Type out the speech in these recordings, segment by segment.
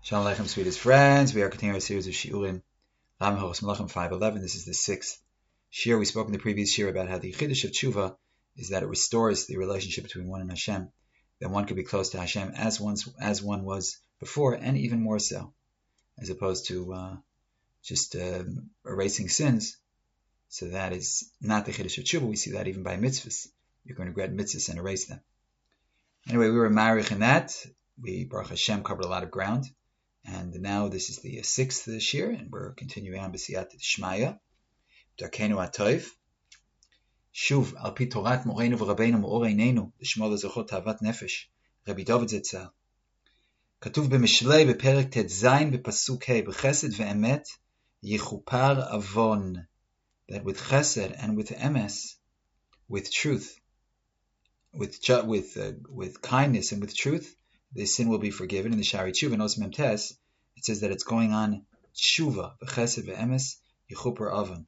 Shalom Aleichem, sweetest friends. We are continuing our series of Shiurim, Lam Horos Melachim 5:11. This is the sixth Shir. We spoke in the previous Shir about how the Chiddush of Tshuva is that it restores the relationship between one and Hashem, that one could be close to Hashem as one was before, and even more so, as opposed to just erasing sins. So that is not the Chiddush of Tshuva. We see that even by mitzvahs. You're going to grab mitzvahs and erase them. Anyway, we were marich in that. We, Baruch Hashem, covered a lot of ground. And now this is the sixth this year, and we're continuing on b'siyat Shmaya. Darkenu atov. Shuv al pi Torat Moreinu v'Rabbeinu Me'or Einenu l'shmo l'zochot tavat nefesh. Rabbi David Zetzal. Katuv b'Mishlei b'perek tet zayin b'pasuk hei b'chesed ve'emet yichupar avon. That with chesed and with emes, with truth, with kindness and with truth, the sin will be forgiven. In the Shari Tshuva, Nos Memtes, it says that it's going on Tshuva, B'chesed V'emes, Yichupar Avon.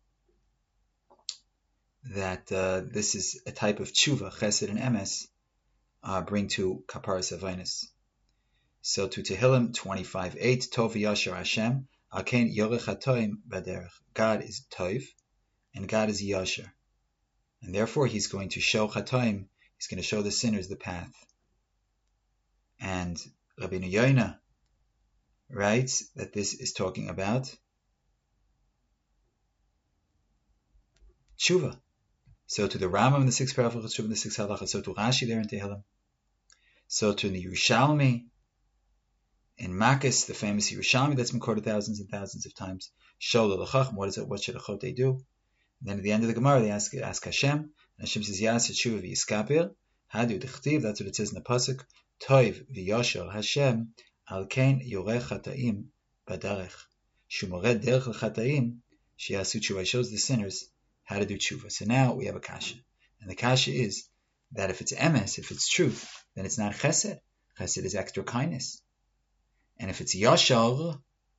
That this is a type of Tshuva, Chesed and Emes, bring to Kaparas Avainis. So to Tehillim 25:8, Tov Yashar Hashem, Alkein Yorech HaToim Baderech. God is Tov, and God is Yashar. And therefore He's going to show Chatoim, He's going to show the sinners the path. And Rabbeinu Yoina writes that this is talking about Tshuva. So to the Rambam in the sixth paragraph of Tshuva, in the sixth halacha, so to Rashi there in Tehillim, so to the Yerushalmi in Makis, the famous Yerushalmi that's been quoted thousands and thousands of times. Shol l'chacham, what is it? What should a chotei do? And then at the end of the Gemara, they ask Hashem, and Hashem says, Yas Tshuva v'yiskapir. Hadu d'chtiv, that's what it says in the pasuk. Toiv v'yashar Hashem al kein yorech chataim badarech shumored derech l'chataim sheyasu tshuva. Shows the sinners how to do tshuva. So now we have a kasha, and the kasha is that if it's emes, if it's truth, then it's not chesed. Chesed is extra kindness, and if it's yashar,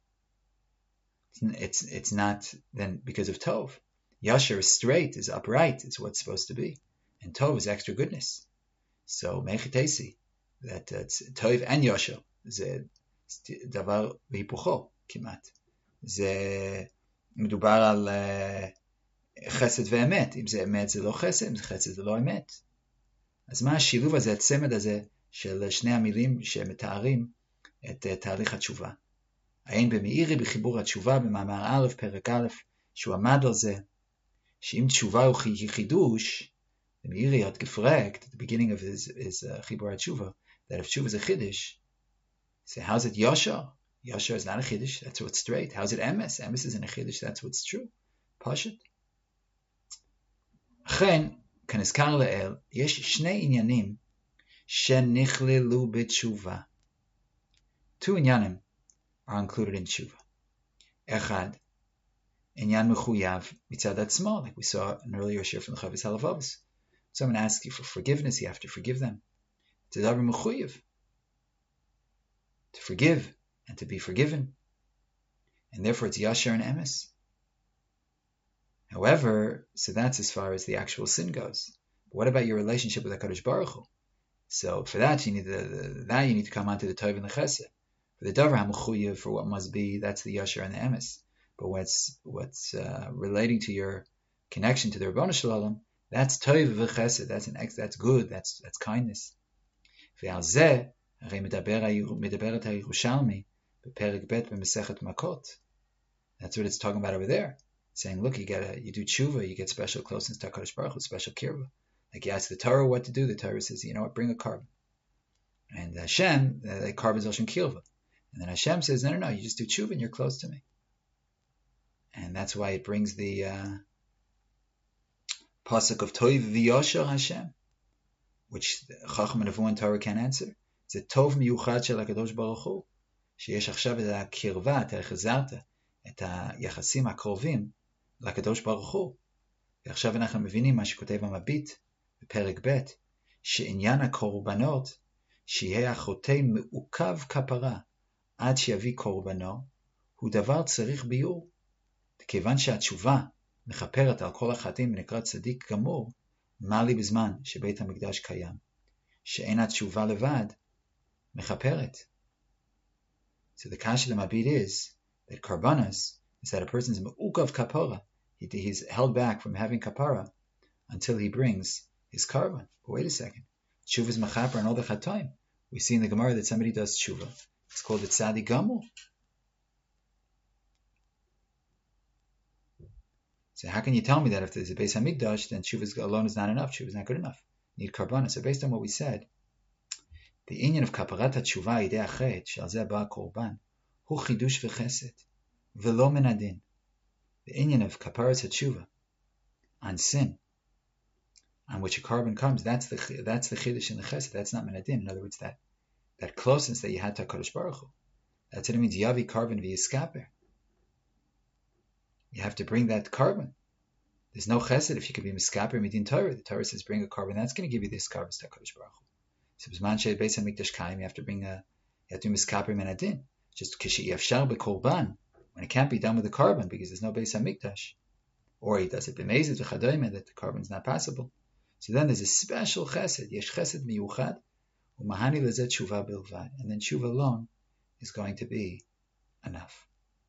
it's not then because of tov. Yashar is straight, is upright, is what's supposed to be, and tov is extra goodness. So mechitesi. That it's Toiv and Yashar. זה דבר והיפוכו כמעט. זה מדובר על חסד ואמת. אם זה אמת זה לא חסד, אם זה חסד זה לא אמת. אז מה השילוב הזה, הצמד הזה, של שני המילים שמתארים את תהליך התשובה? העין במאירי בחיבור התשובה במאמר א', פרק א', שהוא עמד על זה, שאם תשובה הוא חידוש, במאירי hat gefragt, at the beginning of his חיבור התשובה, that if Tshuva is a Chiddush, say, how's it Yashar? Yashar is not a Chiddush, that's what's straight. How's it Emes? Emes isn't a Chiddush, that's what's true. Pashut. Achen, כנזכר לאל, יש שני עניינים שנכללו בתשובה. Two inyanim are included in Tshuva. Echad, inyan mechuyav mitzad atzmo, like we saw an earlier share from the Chavis Halavavos. Someone asks you for forgiveness, you have to forgive them. To forgive and to be forgiven, and therefore it's Yashar and Emes. However, so that's as far as the actual sin goes. But what about your relationship with HaKadosh Baruch Hu? So for that you need to come onto the Tov and the Chesed. For the Davar HaMechuyev, for what must be, that's the Yashar and the Emes. But what's relating to your connection to the Rabbanu Shalom, that's Tov v'Chesed. That's good. That's kindness. ועל זה, הרי מדברת הירושלמי בפרק ב' במסכת מכות. That's what it's talking about over there. Saying, look, you do tshuva, you get special closeness to HaKadosh Baruch Hu, special kirva. Like you ask the Torah what to do, the Torah says, you know what, bring a carbon. And Hashem, the carbon is Oshim Kilva. And then Hashem says, no, you just do tshuva and you're close to me. And that's why it brings the pasuk of Toiv v'yashar Hashem, which Chacham and Nevuah and Torah can't answer. It's a Tov miyuchad shel HaKadosh Baruch Hu, שיש עכשיו את הקרבה, אתה החזרת את היחסים הקרובים לקדוש ברוך הוא. ועכשיו אנחנו מבינים מה שכותב המביט בפרק ב', שעניין הקורבנות, שיהיה החוטא מעוכב כפרה עד שיביא קורבנו, הוא דבר צריך ביור. כיוון שהתשובה מכפרת על כל החטאים ונקרא צדיק גמור, מה לי בזמן שבית המקדש קיים, שאין התשובה לבד מכפרת. So the kasha the mabit is that karbanas is that a person's me'ukav kapara. He's held back from having kapara until he brings his karban. But wait a second. Tshuva is machaper and all the chatoim. We see in the Gemara that somebody does tshuva. It's called the tzadi gamul. So how can you tell me that if there's a Beis Hamikdash, then tshuva alone is not enough? Tshuva is not good enough. You need karbanas. So based on what we said, the inyan of kaparat tshuva idei achet shel zeh ba korban hu chidush v'chesed v'lo min adin. The inyan of kaparat tshuva on sin, on which a carbon comes, that's the chiddush in the chesed. That's not min adin. In other words, that closeness that you had to HaKadosh Baruch Hu. That's what it means. Yavi carbon v'yiskaper. You have to bring that carbon. There's no chesed if you could be miskaper midin Torah. The Torah says bring a carbon. That's going to give you this carbon to HaKadosh Baruch Hu. So b'zman she'et Beis Hamikdash kaim, you have to miskaper min adin. Just kishi yafshar b'korban, when it can't be done with the carbon because there's no Beis Hamikdash, or he does it b'mezid v'chadoyme that the carbon's not possible. So then there's a special chesed. Yesh chesed miyuchad u'mahani lezet tshuva bilvad, and then tshuva alone is going to be enough.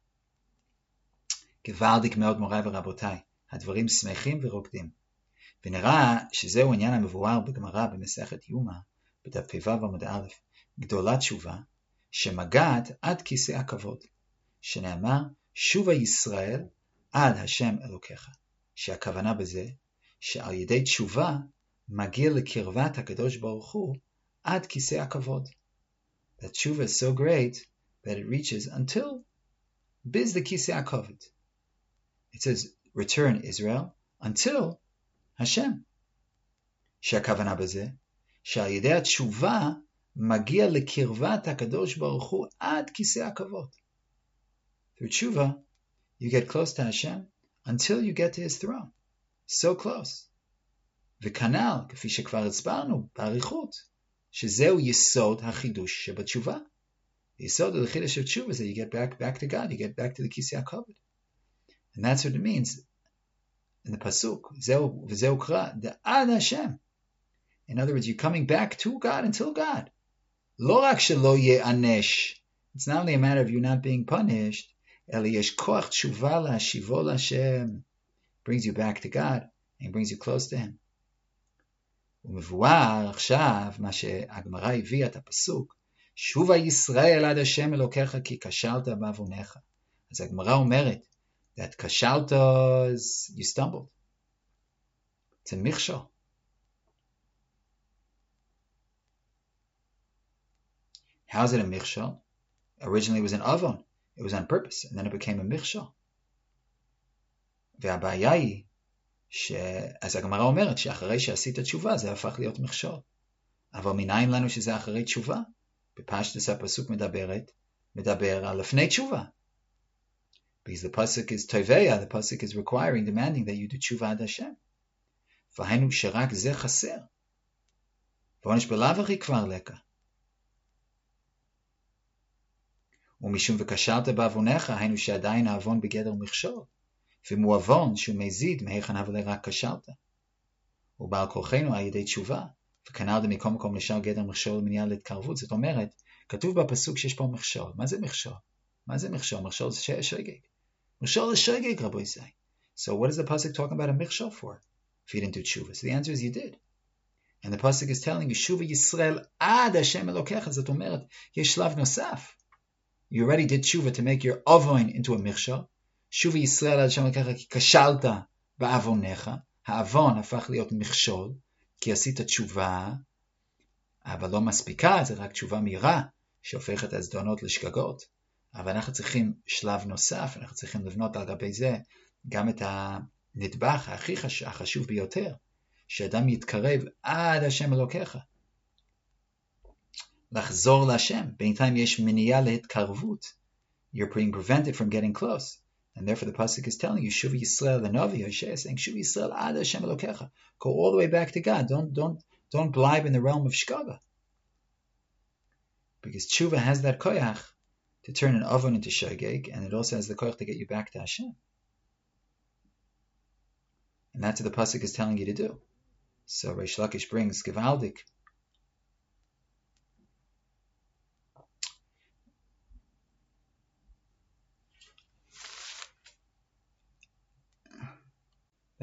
גוואלדיק מאוד מוריי ורבותיי, הדברים שמחים ורוקדים. ונראה שזהו עניין המבואר בגמרא במסכת יומא, בדף פ"ו עמוד א', גדולת תשובה, שמגעת עד כיסא הכבוד, שנאמר, שובה ישראל עד השם אלוקיך, שהכוונה בזה, שעל ידי תשובה מגיע לקרבת הקדוש ברוך הוא עד כיסא הכבוד. That tshuva is so great that it reaches until biz the kisei hakavod. It says, return Israel until Hashem. שהכוונה בזה, שעל ידי התשובה מגיע לקרבת הקדוש ברוך הוא עד כיסא הכבוד. Through tshuva, you get close to Hashem until you get to his throne. So close. וכנ"ל, כפי שכבר הסברנו באריכות, שזהו יסוד החידוש שבתשובה. The yisod of the chiddush of tshuva is that you get back to God, you get back to the kisei hakavod. And that's what it means in the pasuk. V'zeu kra da'ad Hashem. In other words, you're coming back to God until God. Lo rak shelo ye'anesh. It's not only a matter of you not being punished. Eli yesh koach tshuva la'ashivo l'Hashem. Brings you back to God and brings you close to Him. ומבואר עכשיו מה שהגמרא הביאה את הפסוק שובה ישראל עד השם אלוקיך כי כשלת בעוונך. אז הגמרא אומרת that כשלת is you stumbled. It's a michshol. How is it a michshol? Originally it was an avon. It was on purpose, and then it became a michshol. והבעיה היא אז הגמרא אומרת שאחרי שעשית תשובה זה הפך להיות מכשול. אבל מנין לנו שזה אחרי תשובה? בפשטוס הפסוק מדבר על לפני תשובה. Because the pasuk is toveya, the pasuk is requiring, demanding that you do tshuva ad Hashem. והיינו שרק זה חסר. ועונש בלאו הכי כבר לקה. ומשום וכשלת בעוונך, היינו שעדיין העוון בגדר מכשול. ומועוון שהוא מזיד מהיכן אבל רק כשלת. ובעל כורחנו על ידי תשובה, וכנ"ל דמקום מקום לשאר גדר מכשול ומניעה להתקרבות. זאת אומרת, כתוב בפסוק שיש פה מכשול. מה זה מכשול? מה זה מכשול? מכשול זה שגג. מכשול זה שגג, רבו ישראל. So what is the pasuk talking about a מכשול for? If you didn't do tshuva. So the answer is you did. And the pasuk is telling you, שובה ישראל עד השם אלוקיך. זאת אומרת, יש שלב נוסף. You already did tshuva to make your avoin into a מכשול. שובה ישראל עד השם אלוקיך כי כשלת בעוונך. העוון הפך להיות מכשול, כי עשית תשובה, אבל לא מספיקה, זה רק תשובה מהירה, שהופכת הזדונות לשגגות. אבל אנחנו צריכים שלב נוסף, אנחנו צריכים לבנות על גבי זה גם את הנדבך הכי החשוב ביותר, שאדם יתקרב עד השם אלוקיך. לחזור להשם, בינתיים יש מניעה להתקרבות. You're being prevented from getting close. And therefore the pasuk is telling you, Shuva Yisrael, the Navi, Hosea is saying, Shuva Yisrael ad Hashem Elokecha. Go all the way back to God. Don't blibe in the realm of Shkaga. Because Tshuva has that koyach to turn an oven into shogeg, and it also has the koyach to get you back to Hashem. And that's what the pasuk is telling you to do. So Reish Lakish brings Gevaldik.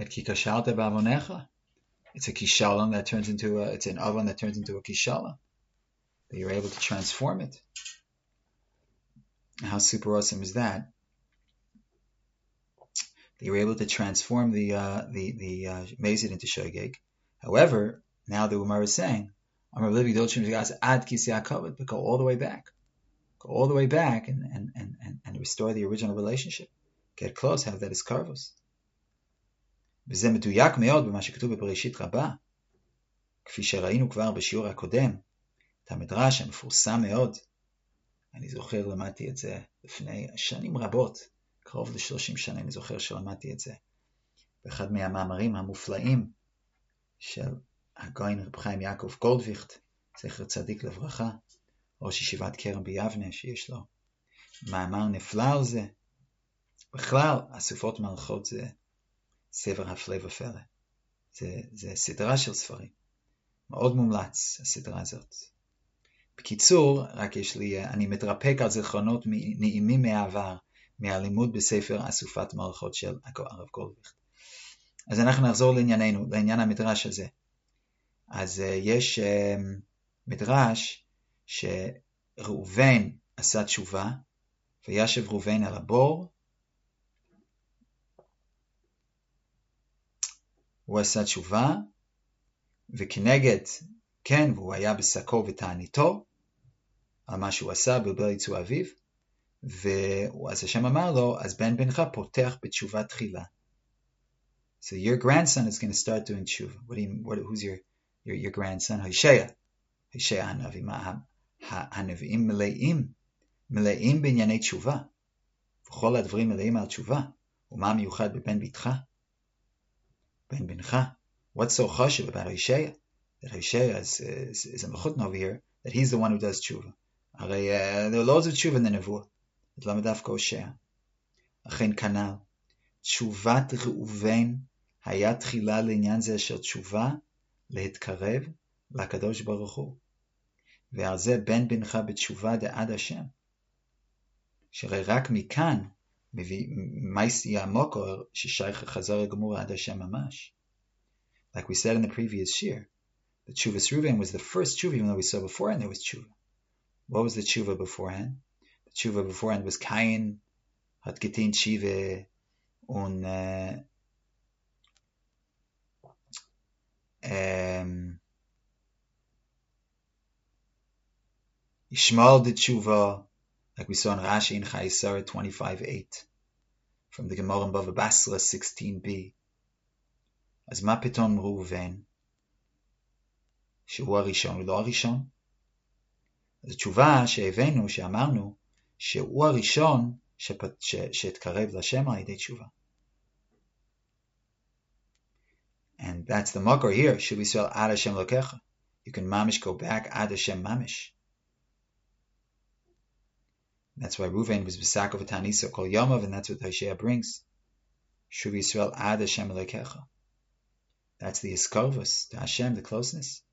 at ki kashalta ba'avonecha. It's a kishalon that turns into it's an avon that turns into a kishalon. That you're able to transform it. How super awesome is that? That you're able to transform the Mazid into Shogeg. However, now the Umar is saying, but go all the way back. Go all the way back and restore the original relationship. Get close, have that as karvos. וזה מדויק מאוד במה שכתוב בבראשית רבה, כפי שראינו כבר בשיעור הקודם, את המדרש המפורסם מאוד. אני זוכר, למדתי את זה לפני שנים רבות, קרוב ל-30 שנה, אני זוכר שלמדתי את זה. באחד מהמאמרים המופלאים של הגאון רב חיים יעקב גולדוויכט, זכר צדיק לברכה, ראש ישיבת כרם ביבנה, שיש לו מאמר נפלא על זה. בכלל, אסופות מלכות זה ספר הפלא ופלא. זה סדרה של ספרים. מאוד מומלץ, הסדרה הזאת. בקיצור, רק אני מתרפק על זיכרונות נעימים מהעבר, מהלימוד בספר אסופת מלכות של הרב גולדוויכט. אז אנחנו נחזור לענייננו, לעניין המדרש הזה. אז יש מדרש שראובן עשה תשובה, וישב ראובן על הבור, הוא עשה תשובה, וכנגד, כן, והוא היה בשקו ותעניתו, על מה שהוא עשה בבל יצוא אביו, ואז השם אמר לו, אז בן בנך פותח בתשובה תחילה. So your grandson is going to start doing tshuva. Who's your grandson? Hoshea הנביא. הנביאים מלאים בענייני תשובה. וכל הדברים מלאים על תשובה. ומה מיוחד בבן ביתך? בן בנך. What's so chashuv about Hoshea? That Hoshea is a mechutna over here, that he's the one who does tshuva. הרי there are loads of tshuva in the nevuah. את למה דווקא הושע? אכן כנ"ל. תשובת ראובן היה תחילה לעניין זה של תשובה להתקרב לקדוש ברוך הוא. ועל זה בן בנך בתשובה דעד השם. שהרי רק מכאן מייסי המוקר ששייך חזר הגמור עד השם ממש. Like we said in the previous shir, the Tshuvas Reuven was the first tshuva, even though we saw beforehand there was tshuva. What was the tshuva beforehand? The tshuva beforehand was Cain hat getan tshuva und Ishmael did tshuva, like we saw in Rashi in Chayesara 25:8, from the Gemara in Bava Basra 16b. אז מה פתאום ראובן? שהוא הראשון ולא הראשון? אז התשובה שהבאנו, שאמרנו, שהוא הראשון שהתקרב לשם על ידי תשובה. And that's the makor here. Should we spell ad Hashem lokecha? You can mamish go back ad Hashem mamish. That's why Reuven was besakov v'tanisa kol yomav, and that's what Hoshea brings. Should we spell ad Hashem lokecha? That's the iskarvus to Hashem, the closeness.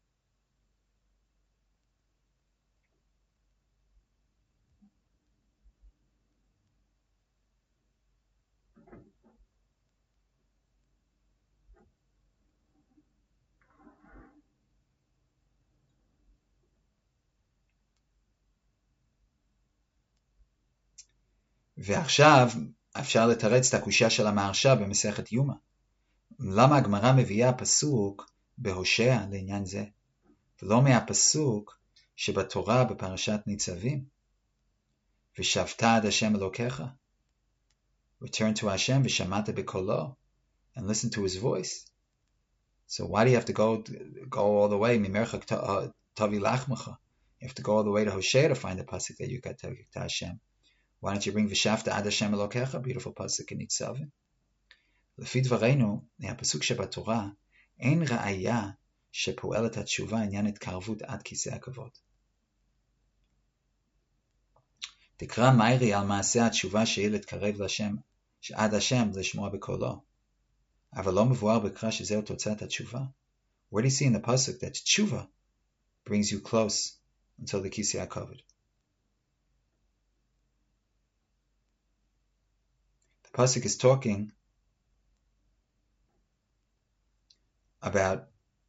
ועכשיו אפשר לתרץ את הקושיה של המהרש"א במסכת יומא. למה הגמרא מביאה פסוק בהושע לעניין זה, ולא מהפסוק שבתורה בפרשת ניצבים? ושבת עד השם אלוקיך. Return to Hashem ושמעת בקולו, and listen to his voice. So why do you have to go all the way? ממרחק תביא לחמך. You have to go all the way to Hosea to find the pasuk that you got to Hashem. Why don't you bring V'shavta ad Hashem Elokecha, beautiful pasuk in Nitzavim? לפי דברינו, מהפסוק שבתורה, אין ראיה שפועלת התשובה עניין התקרבות עד כיסא הכבוד. תקרא מיירי על מעשה התשובה שהיא להתקרב לשם, שעד השם לשמוע בקולו. אבל לא מבואר בקרא שזהו תוצאת התשובה. Where do you see in the pasuk that tshuva brings you close until the kisei hakavod? The pasuk is talking about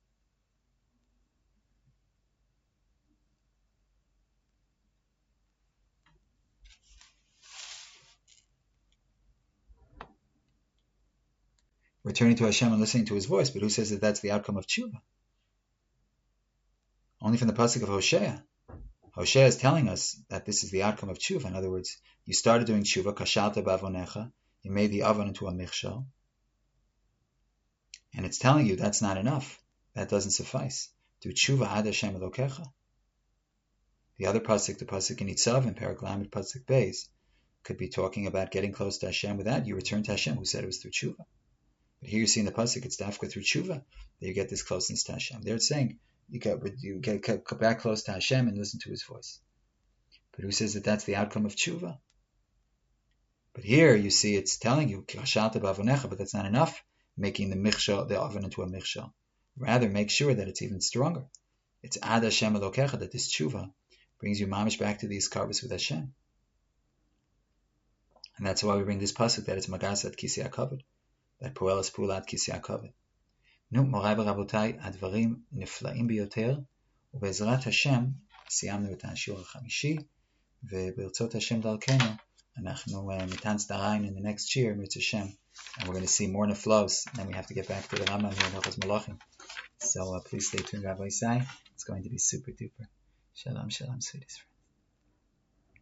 returning to Hashem and listening to His voice, but who says that that's the outcome of tshuva? Only from the pasuk of Hosea. Hosea is telling us that this is the outcome of tshuva. In other words, you started doing tshuva, kashalta bavonecha, you made the oven into a michshel, and it's telling you that's not enough. That doesn't suffice. Do tshuva ad Hashem Elokecha. The other pasuk, the pasuk in Itzav in Perek Lamed pasuk Beis, could be talking about getting close to Hashem. With that, you return to Hashem, who said it was through tshuva. But here you see in the pasuk, it's dafka through tshuva that you get this closeness to Hashem. There it's saying you get back close to Hashem and listen to His voice. But who says that that's the outcome of tshuva? But here you see it's telling you kashalta bavonecha, but that's not enough. Making the oven into a michshel. Rather, make sure that it's even stronger. It's ad Hashem Elokecha, that this tshuva brings you mamish back to the iskarvus with Hashem. And that's why we bring this pasuk that it's magasat kisi hakavod, that poelas pulat kisi hakavod. Nu, morai v'rabotai, advarim niflaim biyoter, ובעזרת השם סיימנו את השיעור החמישי, וברצות השם דרכנו, אנחנו ניתן סדריים in the next year, Mirz Hashem, and we're going to see more neflos, and then we have to get back to the Rambam here in Hilchos Malachim. So please stay tuned, Rabbi Isai. It's going to be super duper. Shalom, shalom, sweetest friends.